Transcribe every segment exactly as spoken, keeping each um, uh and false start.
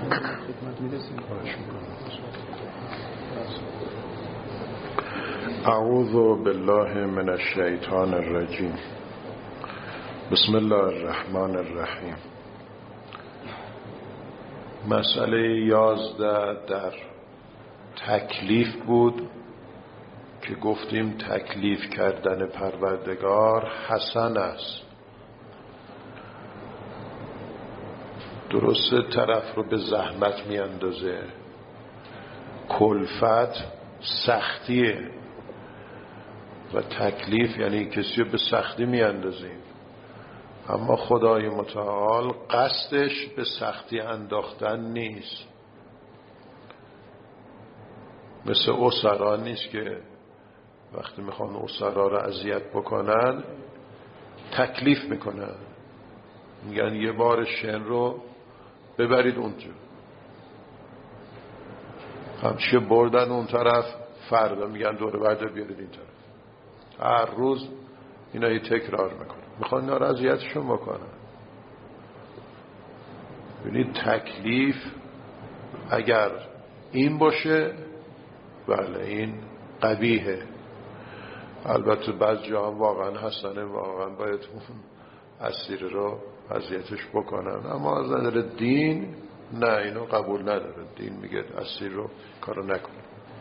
خدمت می‌رسیم. اعوذ بالله من الشیطان الرجیم. بسم الله الرحمن الرحیم. مسئله یازده در تکلیف بود که گفتیم تکلیف کردن پروردگار حسن است. درسته طرف رو به زحمت می اندازه، کلفت سختیه و تکلیف یعنی کسی رو به سختی می اندازیم، اما خدای متعال قصدش به سختی انداختن نیست. مثل اسرا نیست که وقتی میخوان اسرا رو اذیت بکنن تکلیف میکنن، میگن یه بار شن رو ببرید اونجا، همچه بردن اون طرف، فردا میگن دوره برده بیارید این طرف. هر روز اینا یه تکرار میکنن، میخوان اینا رو اذیتشون بکنن. ببینید تکلیف اگر این باشه بله این قبیحه، البته بعض جا هم واقعا حسنه، واقعا باید اون اسیر رو اذیتش بکنن، اما از نظر دین نه، اینو قبول نداره. دین میگه اسیر رو کارو نکنه.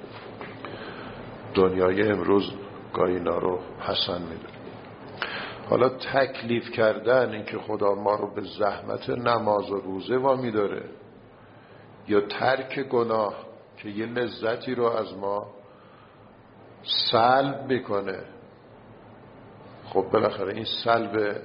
دنیای امروز گاهی اینا رو حسن میدونه. حالا تکلیف کردن، این که خدا ما رو به زحمت نماز و روزه وامی داره، یا ترک گناه که یه لذتی رو از ما سلب میکنه. خب بالاخره این سلب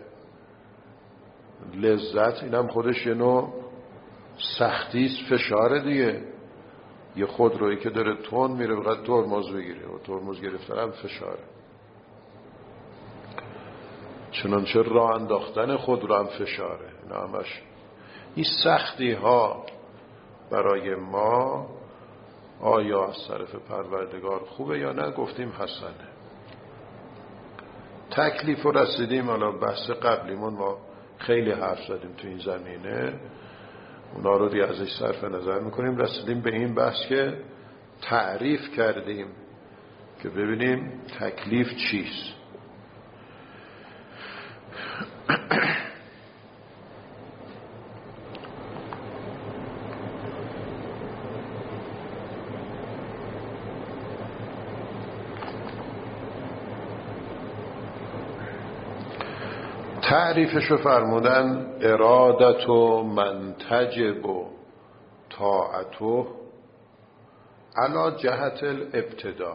لذت اینم خودش یه نوع سختیست، فشاره دیگه. یه خودرویی که داره تون میره بقید ترمز بگیره و ترمز گرفتن هم فشاره، چنانچه راه انداختن خود رو هم فشاره. این همش این سختی ها برای ما آیا از طرف پروردگار خوبه یا نه؟ گفتیم حسنه. تکلیف رو رسیدیم. حالا بحث قبلیمون ما خیلی حرف زدیم تو این زمینه، اونا رو دیگه ازش صرف نظر میکنیم. رسیدیم به این بحث که تعریف کردیم که ببینیم تکلیف چیست. تعریفشو فرمودن ارادت و منتجب و طاعتو علا جهت الابتدا.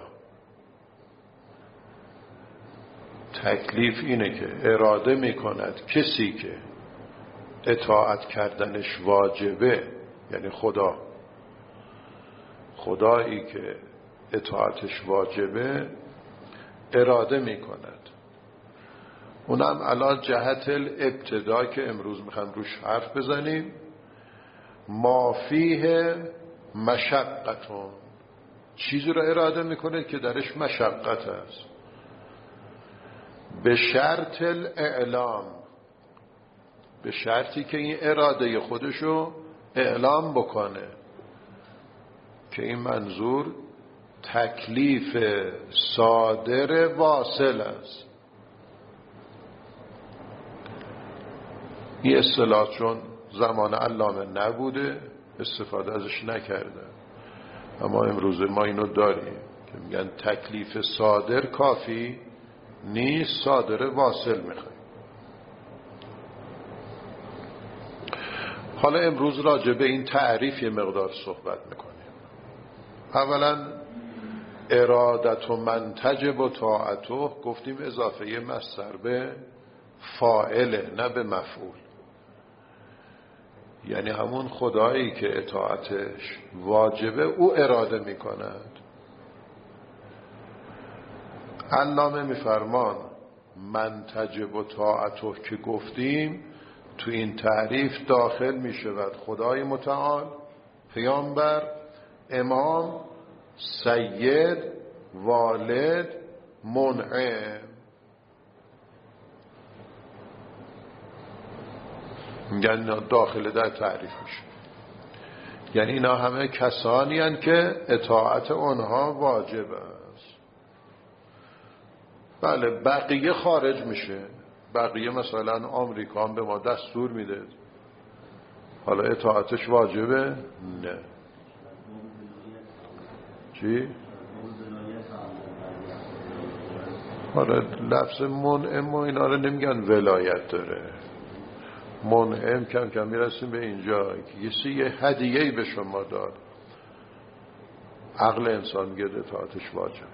تکلیف اینه که اراده میکند کسی که اطاعت کردنش واجبه، یعنی خدا خدایی که اطاعتش واجبه اراده میکند، اونم علا جهت الابتدا که امروز میخوام روش حرف بزنیم. ما فیه مشقتون، چیزی رو اراده میکنه که درش مشقت است. به شرط الاعلام، به شرطی که این اراده خودشو اعلام بکنه که این منظور تکلیف صادر واصل است. این اصطلاح چون زمان علامه نبوده استفاده ازش نکردن، اما امروز ما اینو داریم که میگن تکلیف صادر کافی نیست، صادر واصل میخوایم. حالا امروز راجع به این تعریف یه مقدار صحبت میکنیم. اولا ارادت و منتجب و طاعتو گفتیم اضافه مصدر به فاعله نه به مفعول، یعنی همون خدایی که اطاعتش واجبه او اراده میکند. علامه میفرمان منتجب و طاعتو که گفتیم تو این تعریف داخل میشود خدای متعال، پیامبر، امام، سید، والد، منعم. میگن داخل در تعریف میشه. یعنی اینا همه کسانی هستند که اطاعت آنها واجب است. بله بقیه خارج میشه. بقیه مثلا آمریکا هم به ما دستور میده، حالا اطاعتش واجبه؟ نه. چی؟ حالا لفظ منعم و اینا رو نمیگن ولایت داره. منعم کم کم میرسیم به اینجا که کسی یه هدیه‌ای به شما داد، عقل انسان میگه اطاعتش واجبه.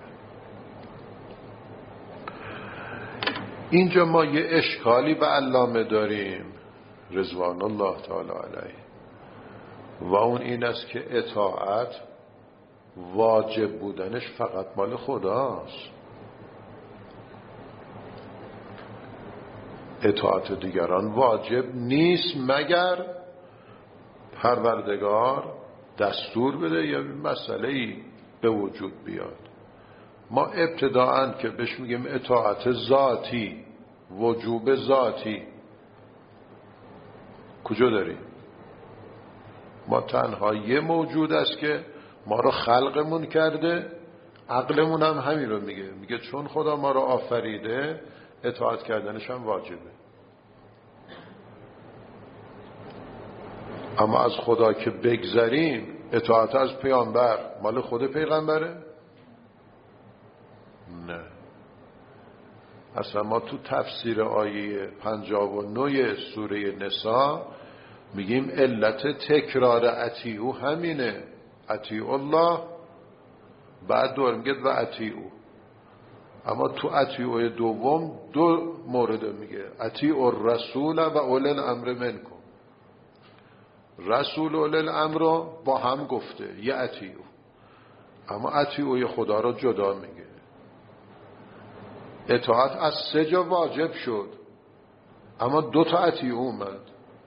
اینجا ما یه اشکالی به علامه داریم رضوان الله تعالی علیه، و اون این است که اطاعت واجب بودنش فقط مال خداست. اطاعت دیگران واجب نیست مگر پروردگار دستور بده یا مسئله‌ای به وجود بیاد. ما ابتداءً که بهش میگیم اطاعت ذاتی، وجوب ذاتی، کجا داریم؟ ما تنها یه موجود است که ما رو خلقمون کرده، عقلمون هم همین رو میگه، میگه چون خدا ما رو آفریده اطاعت کردنش هم واجبه. اما از خدا که بگذریم، اطاعت از پیامبر مال خود پیغمبره؟ نه. اصلا ما تو تفسیر آیه پنجاه و نه سوره نساء میگیم علت تکرار اطیعو همینه، اطیعو الله، بعد دور میگه و اطیعو. اما تو اطیعو دوم دو مورد میگه، اطیعو الرسول و اولی الامر منکم. رسول اولی الامر رو با هم گفته یه اطیعو، اما اطیعوی خدا رو جدا میگه. اطاعت از سه جا واجب شد، اما دو تا اطیعو اومد،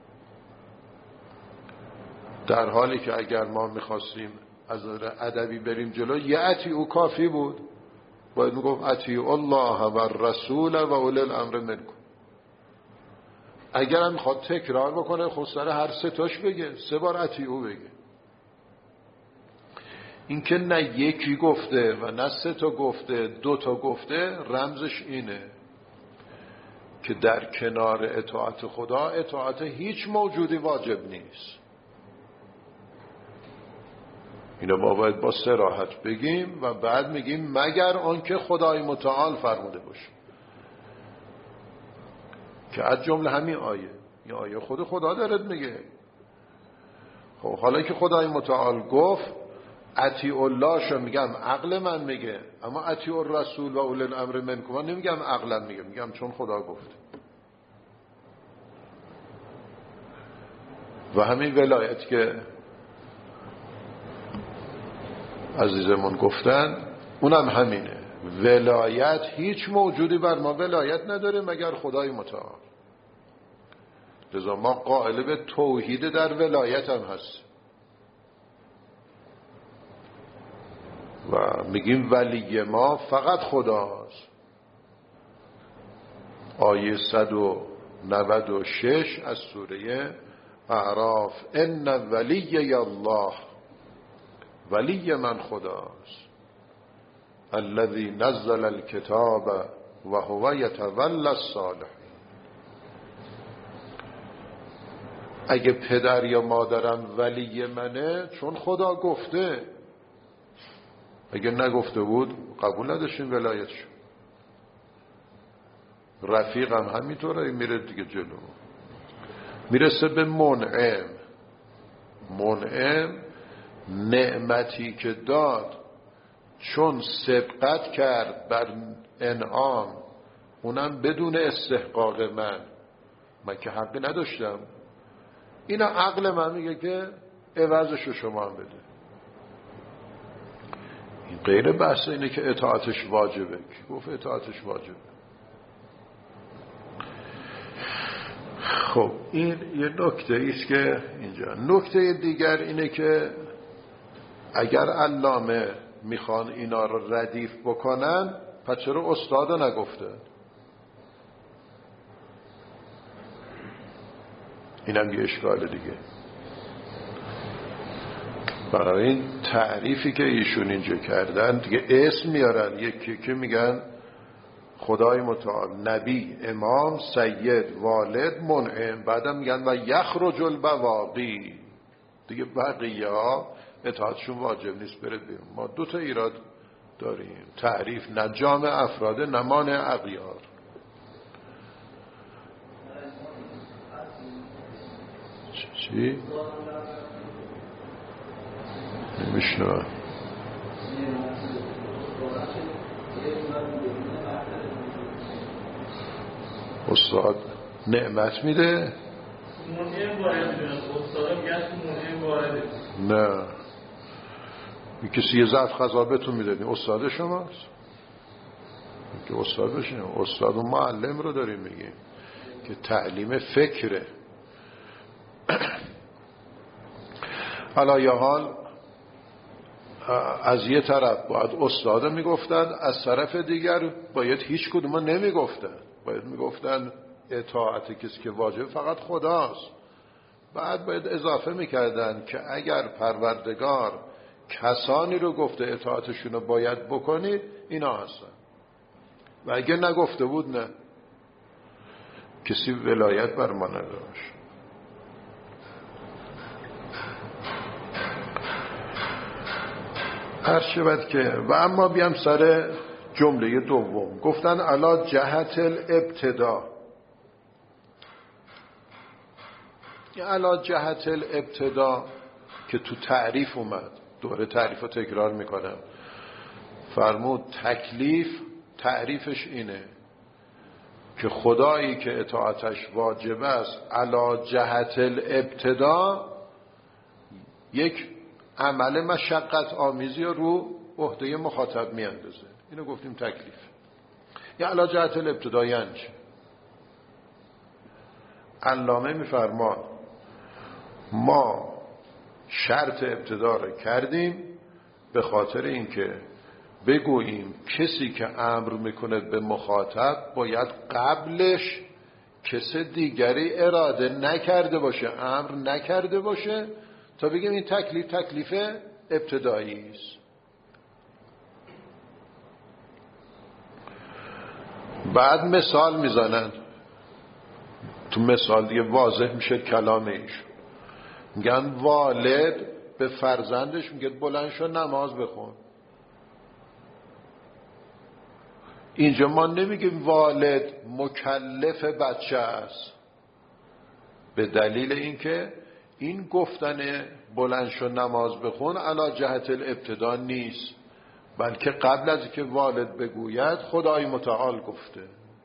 در حالی که اگر ما میخواستیم از نظر ادبی بریم جلو یه اطیعو کافی بود، باید میگفت اطیعوا الله و الرسول و اولی الامر منکم. اگر هم میخواد تکرار بکنه خود سر هر سه تاش بگه، سه بار اطیعو بگه. این که نه یکی گفته و نه سه تا گفته، دو تا گفته، رمزش اینه که در کنار اطاعت خدا اطاعت هیچ موجودی واجب نیست. اینو ما باید با صراحت بگیم و بعد میگیم مگر آنکه خدای متعال فرموده باشه، که از جمله همین آیه، این آیه خود خدا دارد میگه. خب حالا که خدای متعال گفت اطیع الله شو میگم عقل من میگه، اما اطیع الرسول و اولی الامر منکم من نمیگم عقلم میگه، میگم چون خدا گفت. و همین ولایت که عزیزمون گفتن اونم همینه. ولایت هیچ موجودی بر ما ولایت نداره مگر خدای متعال. لذا ما قائل به توحید در ولایت هم هست و میگیم ولی ما فقط خداست. آیه صد و نود و شش از سوره اعراف، ان ولی الله، ولی من خداست، الذی نزل الکتاب و هو یتولی الصالحین. اگه پدر یا مادرم ولی منه چون خدا گفته، اگه نگفته بود قبول نداشتیم ولایتشو. رفیقم همینطوره میره دیگه جلو، میرسه به منعم. منعم نعمتی که داد چون سبقت کرد بر انعام، اونم بدون استحقاق من، من که حقی نداشتم، اینا عقل من میگه که عوضشو شما هم بده. این غیر بحث اینه که اطاعتش واجبه. کی گفت اطاعتش واجبه؟ خب این یه نکته ایست که اینجا. نکته دیگر اینه که اگر علامه میخوان اینا رو ردیف بکنن پس چرا استاد نگفته؟ اینم یه اشکال دیگه. برای این تعریفی که ایشون اینجا کردن دیگه اسم میارن، یکی که میگن خدای متعال، نبی، امام، سید، والد، منعم، بعدم میگن و یخرج البواقی، دیگه بقیه ها اطاعتشون واجب نیست بره بیرون. ما دو تا ایراد داریم، تعریف نه جامع افراده نه مانع اغیار. چی؟ نمیشنم. استاد نعمت میده؟ نه، کسی یه ظرف غذا بهتون میدادی استاد شماست که استاد بشین. استاد و معلم رو داریم میگیم که تعلیم فکره. حالا یا حال از یه طرف باید استاد میگفتن، از طرف دیگر باید هیچ کدوم نمیگفتن، باید میگفتن اطاعت کسی که واجب فقط خداست. بعد باید اضافه میکردن که اگر پروردگار کسانی رو گفته اطاعتشون رو باید بکنید، اینا هستن، و اگه نگفته بود نه، کسی ولایت بر ما نداشت. هر شود که و اما بیام سر جمله دوم. گفتن علا جهت الابتدا. علا جهت الابتدا که تو تعریف اومد، دوره تعریف رو تکرار میکنم، فرمود تکلیف تعریفش اینه که خدایی که اطاعتش واجب است علا جهت الابتدا یک عمل مشقت آمیزی رو عهده مخاطب میاندازه. اینو گفتیم تکلیف. یا علا جهت الابتدا یعنی چه؟ علامه میفرمان ما شرط ابتدا رو کردیم به خاطر اینکه بگوییم کسی که امر میکنه به مخاطب باید قبلش کس دیگری اراده نکرده باشه، امر نکرده باشه، تا بگیم این تکلیف تکلیف ابتدایی است. بعد مثال میزنن، تو مثال دیگه واضح میشه کلام ایشون. میگن والد به فرزندش میگه بلند شو نماز بخون. اینجا ما نمیگیم والد مکلف بچه است، به دلیل اینکه این گفتن بلند شو نماز بخون علا جهت الابتدا نیست، بلکه قبل از اینکه والد بگوید خدای متعال گفته.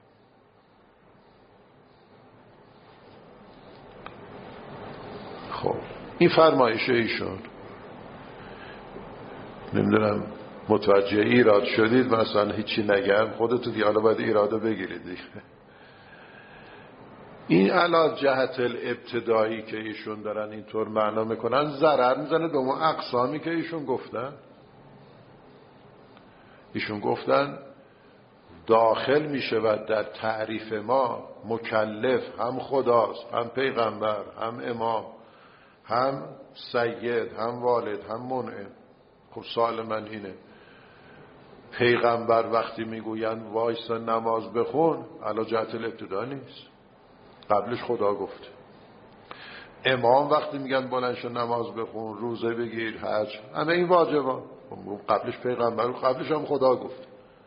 خب این فرمایش ایشون، نمیدونم متوجه ایراد شدید؟ مثلا هیچی نگم، خودتون دیگه حالا باید ایرادو بگیرید دیگه. این علا جهت الابتدایی که ایشون دارن اینطور معنا میکنن ضرر میزنه به اون اقسامی که ایشون گفتن. ایشون گفتن داخل میشود در تعریف ما مکلف هم خداست، هم پیغمبر، هم امام، هم سید، هم والد، هم منعم. خب سوال من اینه، پیغمبر وقتی میگوین وایسا نماز بخون علا جهت الابتدا نیست، قبلش خدا گفته. امام وقتی میگن بلند شو نماز بخون، روزه بگیر، حج، همه این واجبا، قبلش پیغمبر، قبلش هم خدا گفت.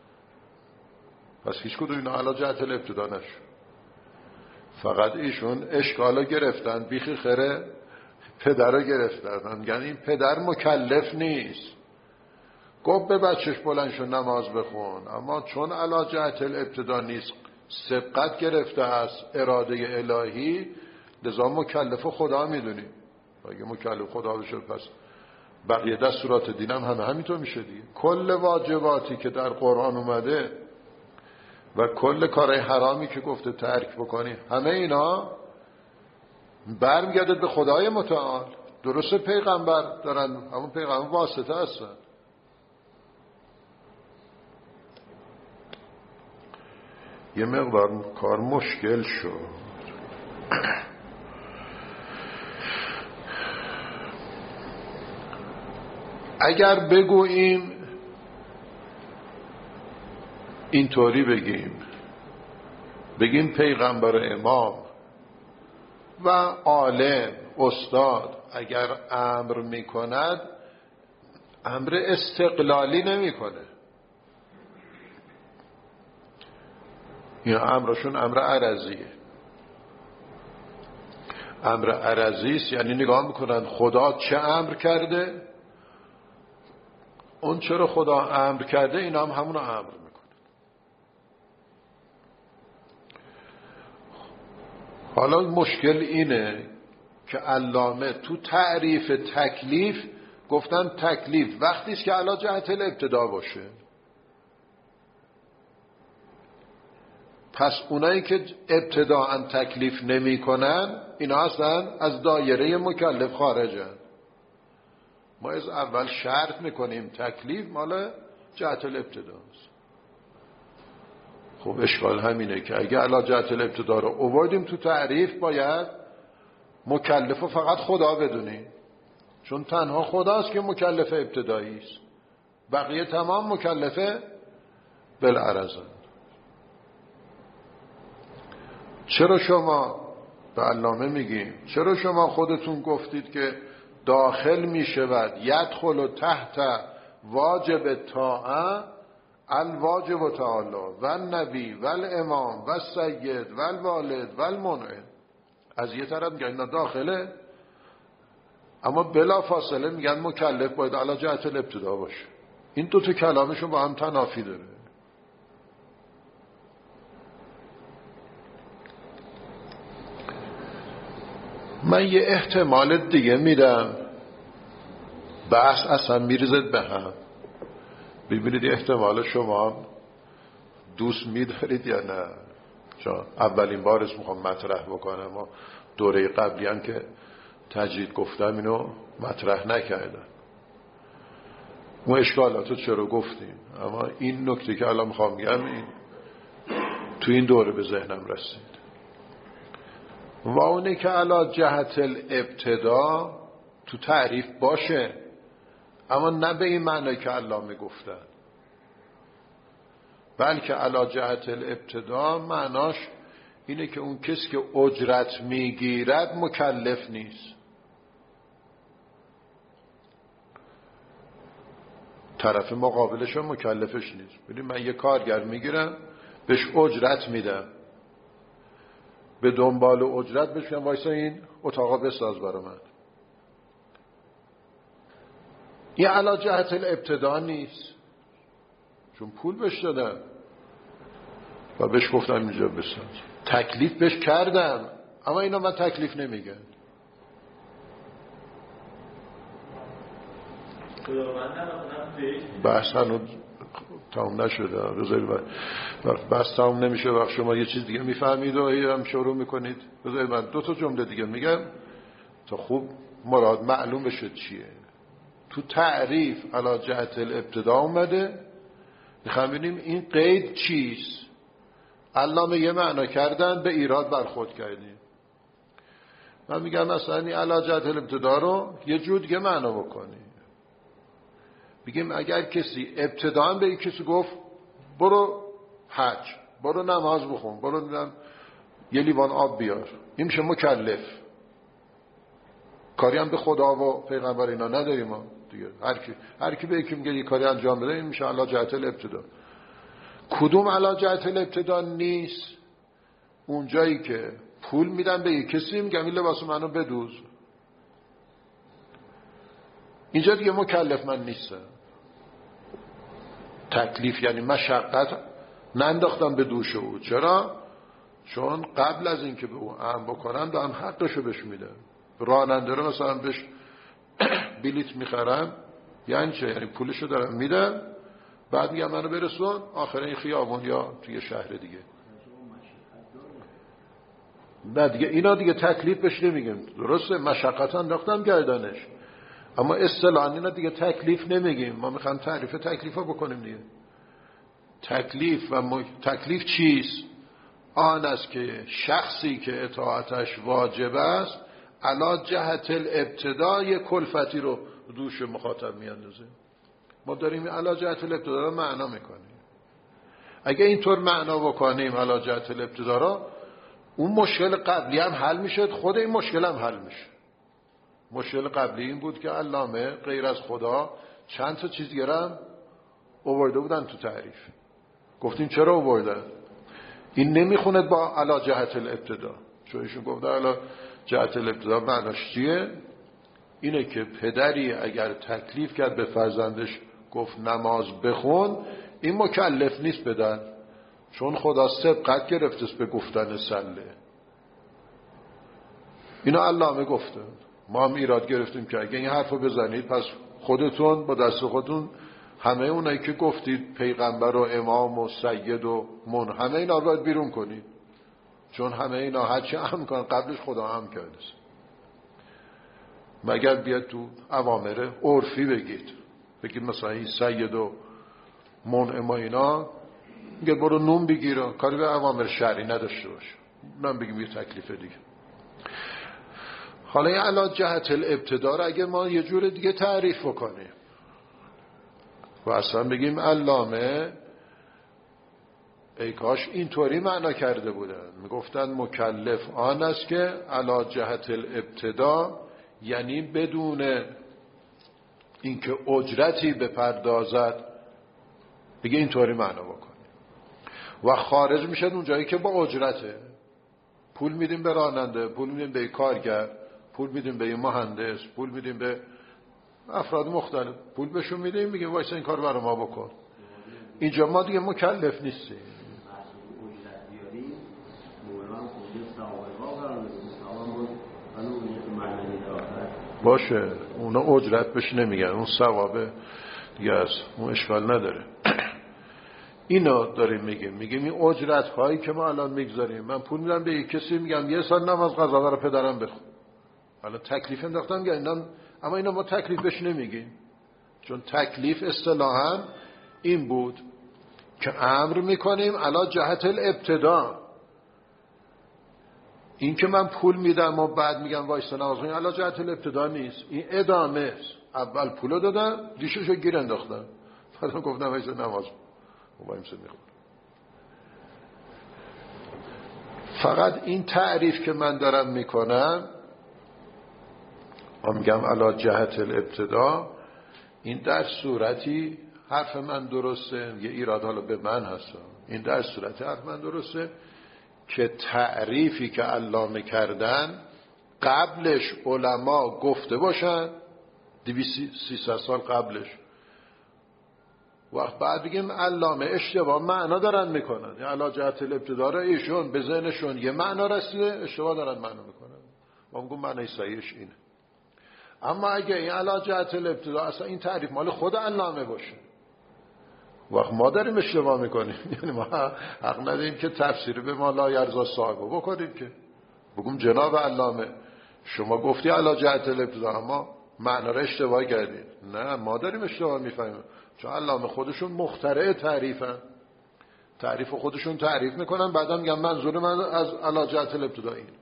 پس هیچ کدوم اینا علا جهت الابتدا نشد. فقط ایشون اشکالا گرفتن، بیخی خره پدر گرفتن، میگن این پدر مکلف نیست، گفت به بچهش بلند شو نماز بخون، اما چون علا جهت الابتدا نیست، سبقت گرفته است اراده الهی، لذا مکلف خدا میدونیم. اگه مکلف خدا بشه پس بقیه دستورات دین هم همه همینطور میشه دیگه. کل واجباتی که در قرآن اومده و کل کارهای حرامی که گفته ترک بکنی، همه اینا برمیگرده به خدای متعال. درسته پیغمبر دارن، همون پیغمبر واسطه هستن. یه مقدار کار مشکل شد. اگر بگوییم اینطوری بگیم بگیم پیغمبر امام و عالم استاد اگر امر میکند امر استقلالی نمیکنه، این امرشون امر عرضیه. امر عرضی است، یعنی نگاه میکنن خدا چه امر کرده، اون چرا خدا امر کرده اینا هم همون امر میکنه. حالا مشکل اینه که علامه تو تعریف تکلیف گفتن تکلیف وقتی است که علی جهت الابتدا باشه. پس اونایی که ابتداءً تکلیف نمی کنن اینا اصلا از دایره مکلف خارجن. ما از اول شرط میکنیم تکلیف مال جهت الابتداست. خب اشکال همینه که اگه علی جهت الابتدا رو آوردیم تو تعریف باید مکلف رو فقط خدا بدونیم، چون تنها خداست که مکلف ابتدایی است، بقیه تمام مکلفه بالعرضن. چرا شما به علامه میگیم چرا شما خودتون گفتید که داخل میشود یدخل تحت واجب طاعه الواجب تعالی و النبی و الامام و السید و الوالد و المنعم. از یه طرف میگن اینا داخله، اما بلا فاصله میگن مکلف باید علی جهت الابتدا باشه. این دو تا کلامشون با هم تنافی داره. من یه احتمال دیگه میدم، بحث اصلا میرزد به هم. ببینید احتمال شما دوست میدارید یا نه، چون اولین بار است میخوام مطرح بکنم و دوره قبلی هم که تجدید گفتم اینو مطرح نکردم. ما اشکالاتو چرا گفتیم، اما این نکته که الان میخوام بگم این تو این دوره به ذهنم رسید. و اونه که علی جهت الابتدا تو تعریف باشه، اما نه به این معنی که علامه گفتن، بلکه علی جهت الابتدا معناش اینه که اون کسی که اجرت میگیرد مکلف نیست. طرف مقابلش هم مکلفش نیست. ببین من یه کارگر میگیرم بهش اجرت میدم، به دنبال اجرت بهش میگم وایسا این اتاقا بساز برای من. این علی جهت الابتدا نیست، چون پول بهش دادم و بهش گفتم اینجا بساز. تکلیف بهش کردم، اما اینا من تکلیف نمیگن. بحث هنوز تمام نشده، بذارید بحث تمام نمیشه وقت شما یه چیز دیگه میفهمید و هم شروع میکنید. بذارید من دو تا جمله دیگه میگم تا خوب مراد معلوم بشه چیه. تو تعریف علی جهت الابتدا اومده، میخوام ببینیم این قید چیست. علامه یه معنا کردن، به ایراد برخورد کردیم. من میگم مثلا این علی جهت الابتدا رو یه جور دیگه معنا بکنیم. بگیم اگر کسی ابتداً به کسی گفت برو حج، برو نماز بخون، برو دیدم یه لیوان آب بیار، این میشه مکلف. کاری هم به خدا و پیغمبر اینا نداریم ما دیگه. هر کی هر کی به یکی میگه یه کاری انجام بده، این میشه علی جهت الابتدا. کدوم علی جهت الابتدا نیست؟ اون جایی که پول میدن به یک کسی میگم این لباس منو بدوز، اینجا دیگه مکلف من نیستم. تکلیف یعنی مشقت ننداختم به دوش او. چرا؟ چون قبل از اینکه به او امر بکنم دارم حقشو بهش میدم. راننده رو مثلا بهش بلیت میخرم، یعنی چه؟ یعنی پولشو دارم میدم، بعد میگم منو برسون آخر این خیابون یا توی شهر دیگه. نه دیگه اینا دیگه تکلیف بهش نمیگم. درسته مشقت انداختم گردنش، اما اصطلاحاً اینا دیگه تکلیف نمیگیم. ما میخوایم تعریف تکلیف رو بکنیم دیگه. تکلیف و م... تکلیف چیست؟ آن است که شخصی که اطاعتش واجب است علا جهت الابتدا یک کلفتی رو دوش مخاطب میاندازه. ما داریم علا جهت الابتدا رو معنا میکنیم. اگه اینطور معنا بکنیم علا جهت الابتدا رو، اون مشکل قبلی هم حل میشه، خود این مشکل هم حل میشه. مشکل قبلی این بود که علامه غیر از خدا چند تا چیز گرم آورده بودن تو تعریف. گفتیم چرا آوردن؟ این نمیخونه با علا جهت الابتدا. چون ایشون گفته علا جهت الابتدا معناش چیه؟ اینه که پدری اگر تکلیف کرد به فرزندش گفت نماز بخون، این مکلف نیست بدن، چون خدا سبقت گرفته است به گفتن سله. اینو علامه گفته. ما هم ایراد گرفتیم که اگه این حرفو بزنید پس خودتون با دست خودتون همه اونایی که گفتید پیغمبر و امام و سید و من، همه اینا رو باید بیرون کنید، چون همه اینا هرچی هم کنن قبلش خدا هم کرده است. مگر بیاد تو اوامر عرفی بگید، بگید مثلا این سید و من اما اینا میگه برو نون بگیر، کاری به اوامر شرعی نداشته باشه، من بگیم یه تکلیف دیگه. حالا این علا جهت الابتدا رو اگه ما یه جور دیگه تعریف بکنیم و اصلا بگیم علامه ای کاش اینطوری معنا کرده بودن، میگفتن مکلف آن است که علا جهت الابتدا یعنی بدون اینکه اجرتی بپردازد، دیگه اینطوری معنا بکنیم و خارج میشه اون جایی که با اجرته. پول میدیم به راننده، پول میدیم به کارگر، پول میدیم به مهندس، پول میدیم به افراد مختلف، پول بهشون میدیم، میگیم وایسا این کار برای ما بکن. اینجا ما دیگه مکلف نیستیم. باشه اونا اجرت بهش نمیگن، اون ثوابه دیگه است، اون اشکال نداره. اینا داریم میگیم میگیم این اجرت هایی که ما الان میگذاریم، من پول میدم به یک کسی میگم یه سال نماز قضا رو پدرم بخون، حالا تکلیف انداختم گفتم، اما اینا ما تکلیف بهش نمیگیم، چون تکلیف اصطلاحاً این بود که امر میکنیم علا جهت الابتدا. این که من پول میدم و بعد میگم وایسا نماز بخون علا جهت الابتدا نیست، این ادامه است. اول پولو دادم دیششو گیر انداختم، بعدم گفتم وایسا نماز وایسا میخونم. فقط این تعریف که من دارم میکنم من میگم علا جهت الابتدا، این در صورتی حرف من درسته، یه ایراد حالا به من هست، این در صورتی حرف من درسته که تعریفی که علامه کردن قبلش علما گفته باشن دویست سیصد سال قبلش، وقت بعد بگیم علامه اشتباه معنا دارن میکنن، یعنی علا جهت الابتدا را ایشون به ذهنشون یه معنا رسیده اشتباه دارن معنا میکنن، ما میگم معنی صحیحش اینه. اما اگه این علا جهت الابتدا اصلا این تعریف مال خود علامه باشه، وقت ما داریم اشتباه میکنیم، یعنی ما حق نداریم که تفسیر به ما لا یرضا صاحبه بکنیم، که بگم جناب علامه شما گفتی علا جهت الابتدا اما معنا را اشتباه کردید. نه، ما داریم اشتباه میفهمیم، چون علامه خودشون مخترع تعریفن، تعریف خودشون تعریف میکنن، بعدا میگن منظور من از علا جهت الابتدا این.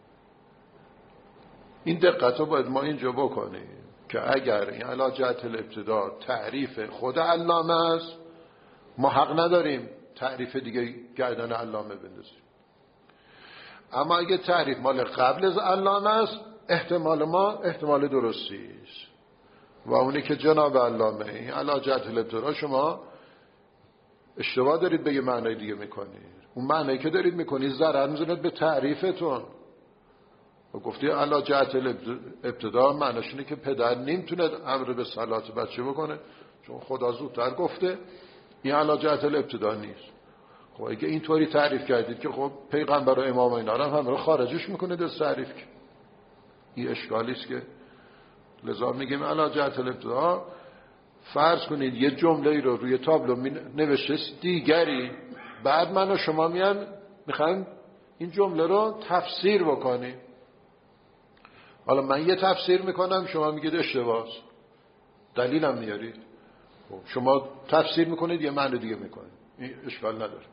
این دقت رو باید ما اینجا بکنیم که اگر این علا جهت الابتدا تعریف خود علامه است، ما حق نداریم تعریف دیگه گردن علامه بندازیم. اما اگه تعریف مال قبل از علامه است، احتمال ما احتمال درستی است و اونی که جناب علامه این علا جهت الابتدا شما اشتباه دارید به یه معنی دیگه میکنید، اون معنی که دارید میکنید ضرر میزنید به تعریفتون. و گفتی علا جهت الابتدا معنیش اینه که پدر نمیتونه امر به صلات بچه بکنه، چون خدا زودتر گفته، این علا جهت الابتدا نیست. خب اگه اینطوری تعریف کردید که خب پیغمبر و امام اینا هم همه رو خارجش میکنه از تعریف، که این اشکالی است. که لذا میگیم علا جهت الابتدا، فرض کنید یه جمله ای رو روی تابلو نوشته دیگری، بعد من و شما میان میخوایم این جمله رو تفسیر بکنیم. حالا من یه تفسیر میکنم، شما میگید اشتباهه، دلیلم میارید، شما تفسیر میکنید یه معنی دیگه میکنید، این اشکال نداره.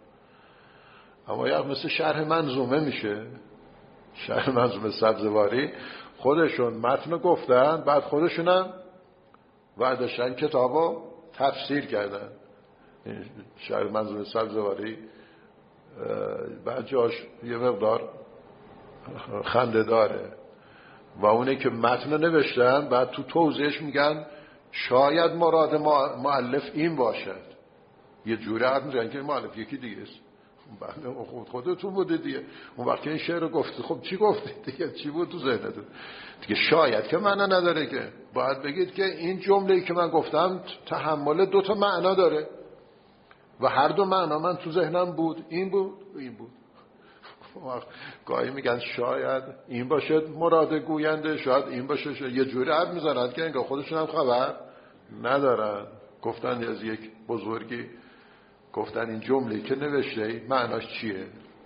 اما یا مثل شرح منظومه میشه، شرح منظومه سبزواری، خودشون متن گفتن، بعد خودشونم برداشتن کتابو تفسیر کردن. شاید منظور سبزواری بعد جاش یه مقدار خنده داره و اونه که متن نوشتن بعد تو توضیحش میگن شاید مراد مؤلف این باشد. یه جوری حرف میزنن که مؤلف یکی دیگه است. بله خود خودتون بوده دیگه. اون وقت این شعر رو گفته، خب چی گفته دیگه؟ چی بود تو ذهنتون دیگه؟ شاید که معنا نداره که. باید بگید که این جمله‌ای که من گفتم تحمل دو تا معنا داره و هر دو معنا من تو ذهنم بود، این بود و این بود. گاهی میگن شاید این باشه مراد گوینده، شاید این باشه، شاید. یه جوری حرف میزنن که انگار خودشون هم خبر ندارن. گفتن از یک بزرگی گفتن این جمله‌ای که نوشته معناش چیه؟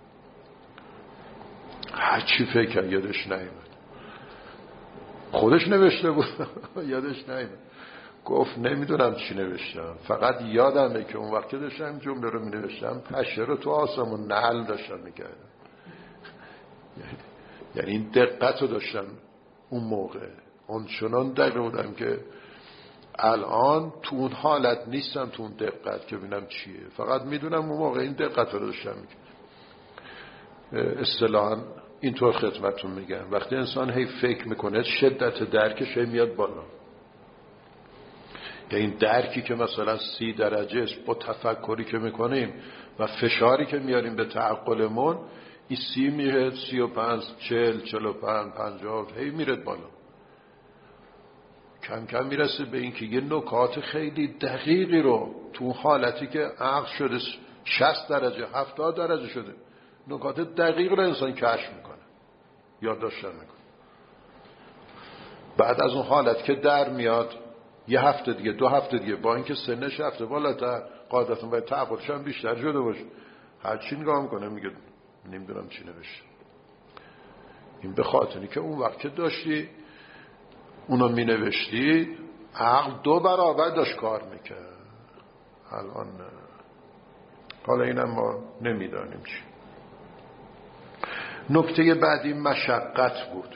هر چی فکر یادش نیامد. خودش نوشته بود یادش نیامد. گفت نمیدونم چی نوشتم، فقط یادمه که اون وقت که داشتم جمله رو مینوشتم پشه رو تو آسمون نعل داشتم میکردم. یعنی این دقت رو داشتم اون موقع، اون چنان دقیق بودم که الان تو اون حالت نیستم، تو اون دقت که ببینم چیه. فقط میدونم اون موقع این دقت رو داشتم میکردم. اصطلاحاً اینطور خدمتتون میگم وقتی انسان هی فکر میکنه شدت درکش هی میاد بالا. یا این درکی که مثلا سی درجه است با تفکری که میکنیم و فشاری که میاریم به تعقلمون، این سی میره سی و پنج چل چل و پنج پنجاه هی میره بالا. کم کم میرسه به این که یه نکات خیلی دقیقی رو تو حالتی که عقل شده شصت درجه هفتاد درجه شده، نکات دقیق رو انسان کشف میکنه، یادداشت میکنه. بعد از اون حالت که در میاد یه هفته دیگه دو هفته دیگه با اینکه سنش رفته بالاتر قاعدتاً باید تعقلش هم بیشتر شده باشه، هر چی نگاه میکنه میگه نمیدونم چی نوشته. این به خاطری که اون وقت که داشتی اونو می نوشتی عقل دو برابر داشت کار میکرد. الان نه. حالا اینم ما نمیدانیم چی. نکته بعدی مشقت بود.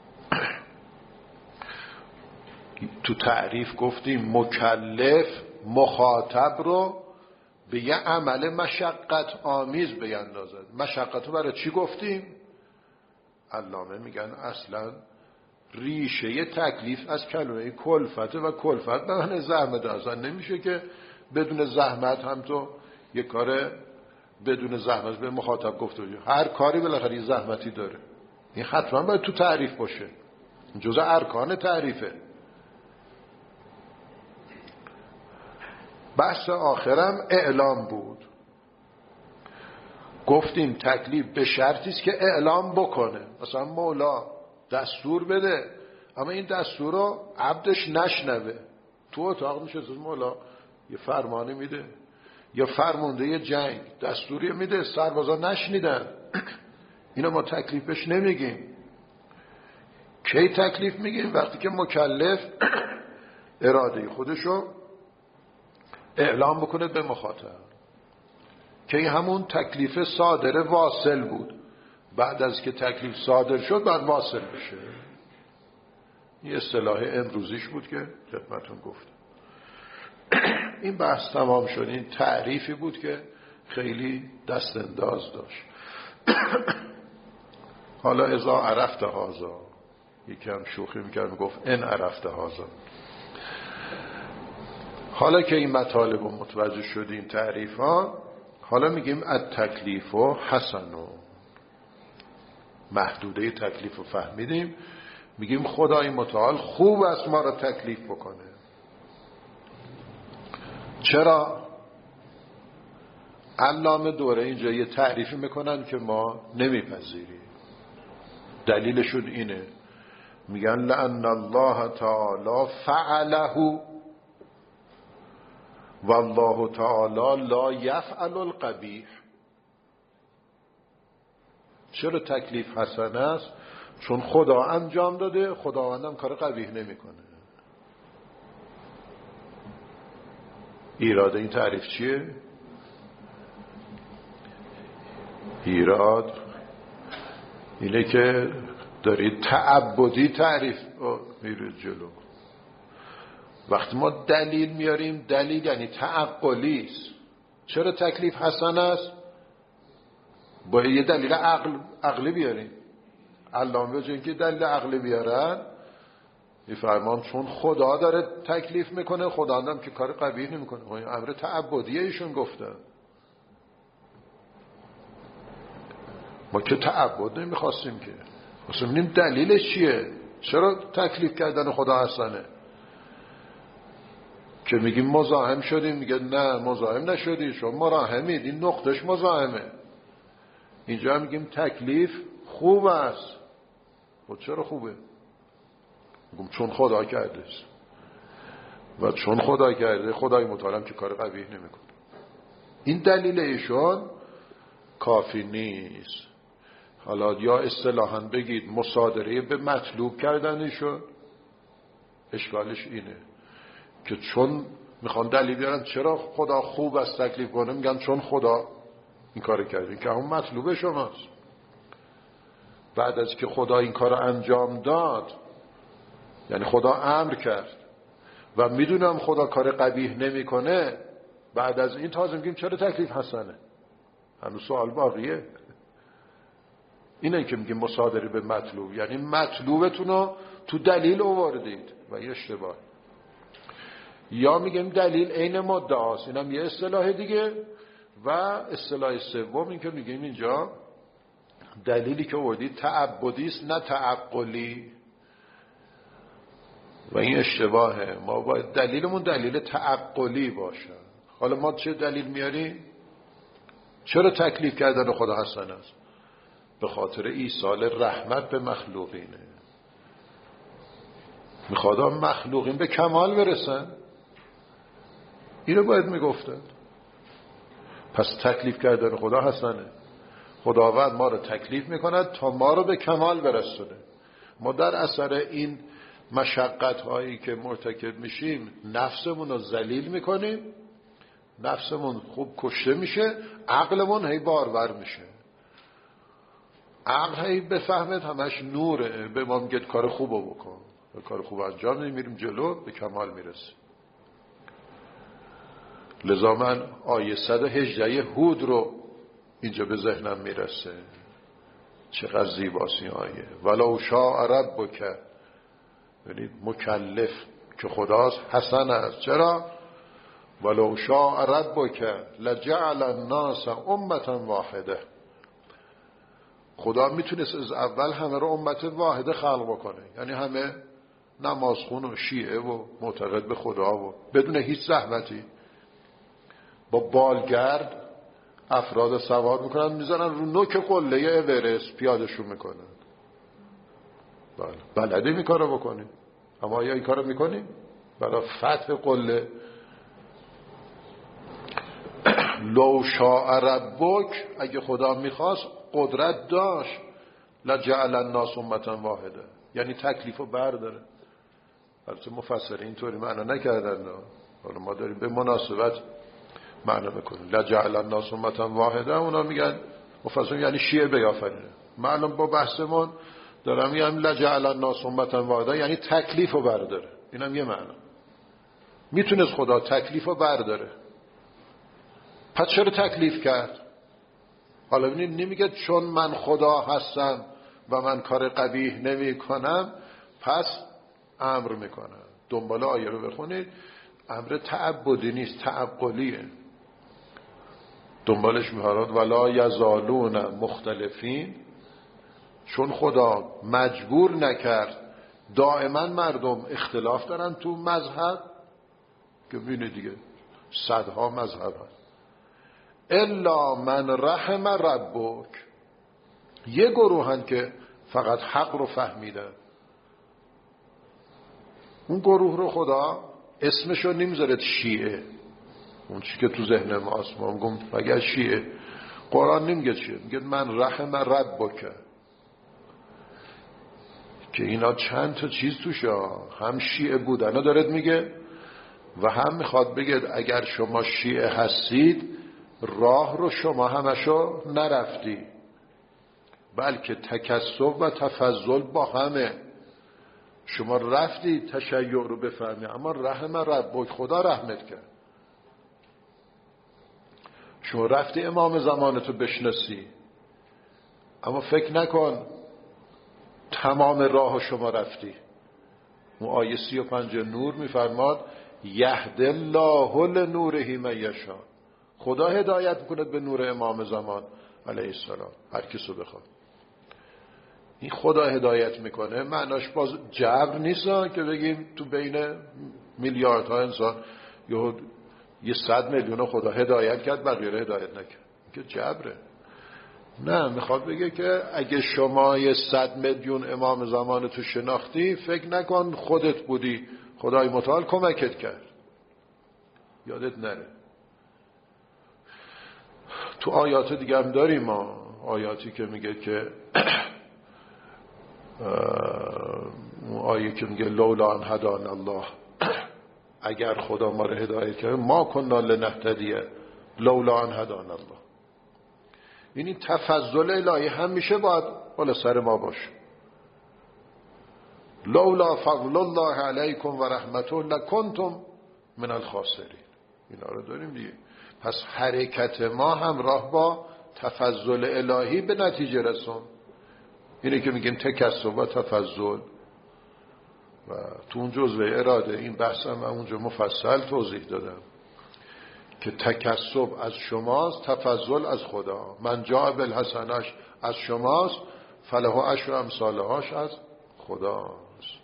تو تعریف گفتیم مکلف مخاطب رو به یه عمل مشقت آمیز بیندازد. مشقت رو برای چی گفتیم؟ علامه میگن اصلا ریشه تکلیف از کلمه کلفته و کلفت به معنی زحمت. اصلا نمیشه که بدون زحمت هم تو یه کار بدون زحمت به مخاطب گفته باشه. هر کاری بالاخره یه زحمتی داره. این حتما باید تو تعریف باشه، جزء ارکان تعریفه. بحث آخرم اعلام بود. گفتیم تکلیف به شرطی است که اعلام بکنه. مثلا مولا دستور بده اما این دستور رو عبدش نشنوه. تو اتاق میشه مولا یه فرمانی میده یا فرمانده یه جنگ دستوری میده، سربازا نشنیدن، اینو ما تکلیفش نمیگیم. کی تکلیف میگیم؟ وقتی که مکلف اراده خودشو اعلام بکنه به مخاطب، که همون تکلیف صادر واصل بود. بعد از که تکلیف صادر شد بعد واصل بشه. این اصطلاح امروزیش بود که خدمتتون گفتم. این بحث تمام شد. این تعریفی بود که خیلی دست انداز داشت. حالا اذا عرفت هذا، یکم شوخی میکرد میگفت ان عرفت هذا. حالا که این مطالب رو متوجه شدیم تعریف ها، حالا میگیم التکلیف و حسنو، محدوده تکلیف رو فهمیدیم، میگیم خدای متعال خوب است ما را تکلیف بکنه. چرا؟ علامه دوره اینجا یه تعریفی میکنن که ما نمیپذیریم. دلیلشون اینه، میگن لأن الله تعالی فعله والله تعالی لا یفعل القبیح. چرا تکلیف حسن است؟ چون خدا انجام داده، خداوندم کار قبیح نمیکنه. ایراد این تعریف چیه؟ ایراد اینه که دارید تعبدی تعریف میرید جلو. وقتی ما دلیل میاریم، دلیل یعنی تعقلی است. چرا تکلیف حسن است؟ باید یه دلیل عقل عقلی بیاریم. علامه به جای اینکه دلیل عقلی بیارن میفرمان چون خدا داره تکلیف میکنه، خدا هم که کار قبیح نمیکنه. این امر تعبدیه ایشون گفتن. ما که تعبد نمیخواستیم که، خواستیم ببینیم دلیلش چیه، چرا تکلیف کردن خدا حسنه. که میگیم مزاحم شدیم، میگه نه مزاحم نشدی، شما مراحمید، این نقطش مزاحمه. اینجا میگیم تکلیف خوب است. خب چرا خوبه؟ میگم چون خدا کرده است و چون خدا کرده، خدای متعالم که کار قبیح نمیکنه. این دلیل ایشون کافی نیست. حالا یا اصطلاحاً بگید مصادره به مطلوب کردنشون، اشکالش اینه که چون میخوان دلیل بیارن چرا خدا خوب است تکلیف کنه، میگن چون خدا این کار کرده، که همون مطلوب شماست. بعد از که خدا این کار انجام داد، یعنی خدا امر کرد و میدونم خدا کار قبیح نمیکنه، بعد از این تازه میگیم چرا تکلیف حسنه. هنوز سوال باقیه. اینه که میگیم مصادره به مطلوب، یعنی مطلوبتون رو تو دلیل آوردید و یه اشتباه. یا میگیم دلیل عین مدعاست، اینم یه اصطلاح دیگه. و اصطلاح سوم این که میگیم اینجا دلیلی که آوردید تعبدی است نه تعقلی، و این اشتباهه. ما باید دلیلمون دلیل تعقلی باشه. حالا ما چه دلیل میاریم؟ چرا تکلیف کردن خدا حسن است؟ به خاطر ایصال رحمت به مخلوقینه. میخواد مخلوقین به کمال برسن، اینو باید میگفتن. پس تکلیف کردن خدا حسنه. خداوند ما رو تکلیف میکند تا ما رو به کمال برسونه. ما در اثر این مشقت هایی که مرتکب میشیم نفسمون رو ذلیل میکنیم، نفسمون خوب کشته میشه، عقلمون هی بارور میشه. عقل هی بفهمد همش نوره، به ما میگه کار خوبو بکن، به کار خوب انجام نمیریم جلو، به کمال میرسیم. لذا من آیه صد و هجده هود رو اینجا به ذهنم میرسه. چقدر زیباست این آیه. ولو شاء ربک، یعنی مکلف که خداست حسن است. چرا؟ ولو شاء ربک لجعل الناس امة واحده. خدا میتونست از اول همه رو امت واحده خلق بکنه، یعنی همه نمازخون و شیعه و معتقد به خدا و بدون هیچ زحمتی با بالگرد افراد سوار میکنن، میزنن رو نوک قله اورست پیادهشون میکنن. بله بلده این کارو بکنیم، اما آیا این کارو میکنیم؟ برای فتح قله لو شاء ربک، اگه خدا میخواست قدرت داشت لجعل الناس امة واحده، یعنی تکلیفو برداره. البته مفسرین اینطوری معنا نکردن، حالا ما داریم به مناسبت معنا میکنیم. لجعل الناس امة واحده، اونا میگن مفسرین یعنی شیعه بیافرینه. معلوم با بحثمون دارم میگم لجعل الناس امة واحده یعنی تکلیفو برداره. اینم یه معنا. میتونست خدا تکلیفو برداره، پس چرا تکلیف کرد؟ حالا ببینید نمیگه چون من خدا هستم و من کار قبیح نمی کنم پس امر میکنم. دنبال آیه رو بخونید، امر تعبدی نیست، تعقلیه. دنبالش می‌فرماد ولا یزالون مختلفین، چون خدا مجبور نکرد دائما مردم اختلاف دارن تو مذهب، که ببینید دیگه صدها مذهب هست. الا من رحم ربک، یه گروهن که فقط حق رو فهمیدن. اون گروه رو خدا اسمشو نمیذاره شیعه، اون چی که تو ذهن ماست. ما میگم اگر شیعه، قرآن نمیگه چیه، میگه من رحم ربک، که اینا چند تا چیز توشه، هم شیعه بودن رو دارد میگه و هم میخواد بگه اگر شما شیعه هستید راه رو شما همشو نرفتی. بلکه تکسب و تفضل با همه. شما رفتی تشیع رو بفهمی، اما رحم ربک، خدا رحمت کرد. شما رفتی امام زمانتو بشناسی، اما فکر نکن تمام راه شما رفتی. اون آیه سی و پنج نور میفرماد یهد الله لنوره من یشاء. خدا هدایت میکند به نور امام زمان علیه السلام هر کسو بخواد. این خدا هدایت میکنه معناش باز جبر نیست که بگیم تو بین میلیاردها انسان یه یه صد میلیون خدا هدایت کرد بقیه رو هدایت نکرد، که جبره. نه، میخواد بگه که اگه شما یه صد میلیون امام زمان تو شناختی، فکر نکن خودت بودی، خدای متعال کمکت کرد. یادت نره. تو آیات دیگه هم داریم ما، آیاتی که میگه که آیه که میگه لولا ان هدانا الله، اگر خدا ما رو هدایت کرد ما کنا لنهتدی لولا ان هدانا الله. یعنی تفضل الهی همیشه باید بالا سر ما باشه. لولا فضل الله علیکم و رحمته لکنتم من الخاسرین. اینا رو داریم دیگه. پس حرکت ما همراه با تفضل الهی به نتیجه رسون. اینه که میگیم تکسب و تفضل. و تو اون جزوه اراده این بحثم اونجا مفصل توضیح دادم که تکسب از شماست، تفضل از خدا. من جاء بالحسنش از شماست، فله عشر امثالهاش از خداست.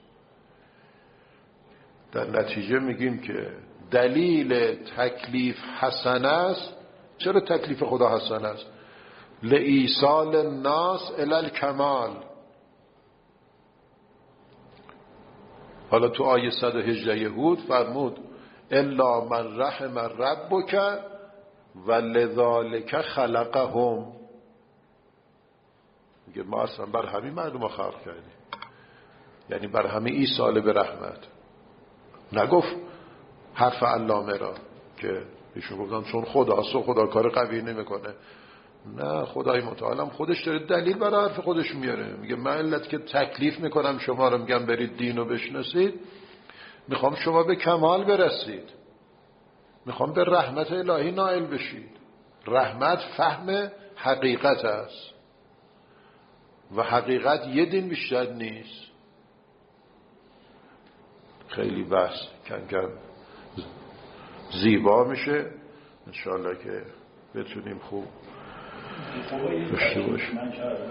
در نتیجه میگیم که دلیل تکلیف حسن است. چرا تکلیف خدا حسن است؟ لایصال الناس الی الکمال. حالا تو آیه صد و هجده یهود فرمود الا من رحم ربک ولذالک خلقهم. میگه ما اصلا بر همین مردم خلق کردیم، یعنی بر همین ایصال به رحمت. نگفت حرف علامه را که ایشون گفتن چون خداست و خدا کار قوی نمیکنه. نه، خدای متعال هم خودش داره دلیل برای حرف خودش میاره. میگه من علت که تکلیف میکنم شما رو، میگم برید دین رو بشناسید، میخوام شما به کمال برسید، میخوام به رحمت الهی نائل بشید. رحمت فهم حقیقت است و حقیقت یه دین بیشتر نیست. خیلی بحث کم کم زیبا میشه، انشاءالله که بتونیم خوب داشته باشیم.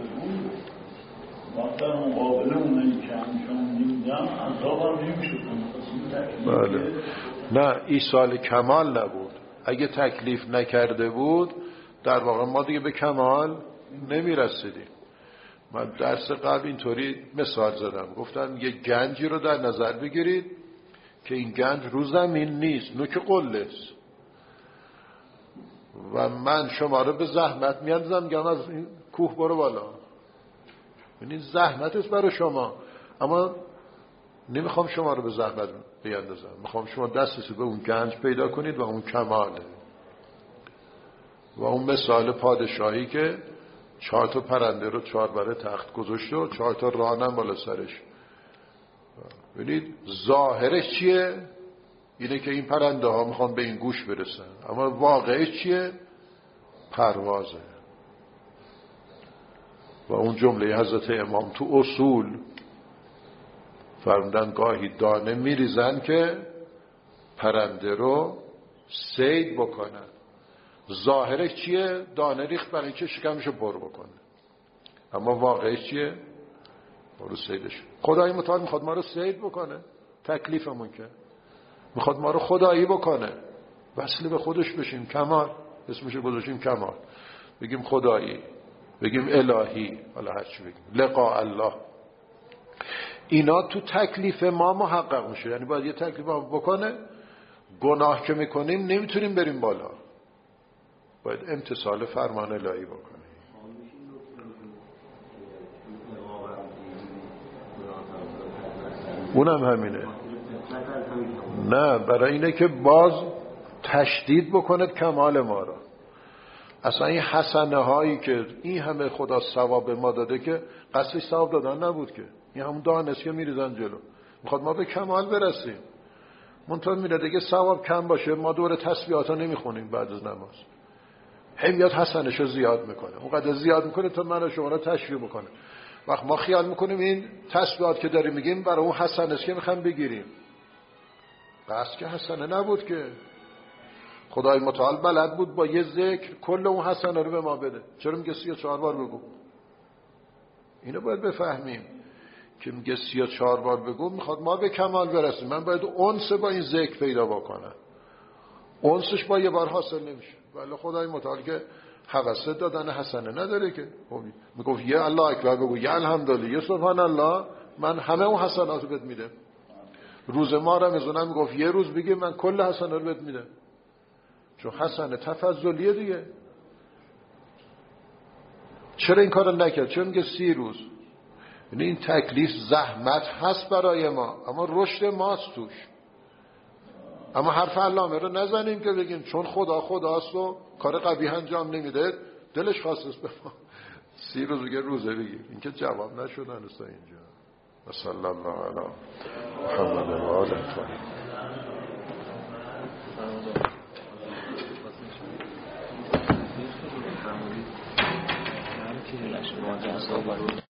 بله. نه، ایصال کمال نبود. اگه تکلیف نکرده بود در واقع ما دیگه به کمال نمیرسیدیم. من درس قبل اینطوری مثال زدم، گفتم یه گنجی رو در نظر بگیرید که این گنج رو زمین نیست، نوک قله است و من شما رو به زحمت میاندازم، میگم از این کوه برو بالا. یعنی زحمت است برای شما، اما نمیخوام شما رو به زحمت بیاندازم، میخوام شما دستتو به اون گنج پیدا کنید و اون کماله. و اون مثال پادشاهی که چهار تا پرنده رو چهار بره تخت گذاشته و چهار تا رانم بالا سرش. ببینید ظاهرش چیه؟ اینه که این پرنده ها میخوان به این گوش برسن، اما واقعش چیه؟ پروازه. و اون جمله حضرت امام تو اصول فرمودن گاهی دانه میریزن که پرنده رو صید بکنن. ظاهرش چیه؟ دانه ریخت برای که شکمشو پر بکنه، اما واقعش چیه؟ ما رو صیدش. خدای متعال میخواد ما رو صید بکنه، تکلیفمون که میخواد ما رو خدایی بکنه، وصل به خودش بشیم، کمال اسمشو گذاشتیم کمال، بگیم خدایی، بگیم الهی، حالا هر چی بگیم، لقاء الله. اینا تو تکلیف ما محقق میشه. یعنی باید یه تکلیف ما بکنه. گناه که میکنیم نمیتونیم بریم بالا، باید امتثال فرمان الهی بکنیم. اونم همینه. نه، برای اینه که باز تشدید بکند کمال ما را. اصلا این حسنه هایی که این همه خدا ثواب ما داده که قصدش ثواب دادن نبود که، این همون دانست که میریزن جلو، میخواد ما به کمال برسیم. منطقه میره دیگه ثواب کم باشه ما دور تسبیحات ها نمیخونیم بعد از نماز، هی میاد حسنشو زیاد میکنه، اونقدر زیاد میکنه تا من و شما رو تشویق میکنه. وقت ما خیال میکنیم این تسبیحات که داریم میگیم برای اون حسنه که میخوام بگیریم، قصد که حسنه نبود که. خدای متعال بلد بود با یه ذکر کل اون حسنه رو به ما بده. چرا میگه سی و چهار بار بگو؟ اینو باید بفهمیم که میگه سی و چهار بار بگو میخواد ما به کمال برسیم. من باید انس با این ذکر پیدا بکنم، انسش با یه بار حاصل نمیشه. ولی خدای متعال که حواسه دادن حسنه نداره که میگفت یه الله اکبر بگو، یه الحمدلله، یه سبحان الله، من همه اون حسنات رو بهت میدم. روز ما رمضان میگفت یه روز بگی من کل حسنه رو بهت میدم، چون حسنه تفضلیه دیگه. چرا این کارو نکرد؟ چون میگه سی روز. یعنی این تکلیف زحمت هست برای ما، اما رشد ماست توش. اما حرف علامه رو نزنیم که بگیم چون خدا خداست و کار قبیح انجام نمیده دلش خواستست به ما سی روز بگه روزه بگیم. این که جواب نشدن است اینجا. و صلی الله علی محمد و آله الطاهرین.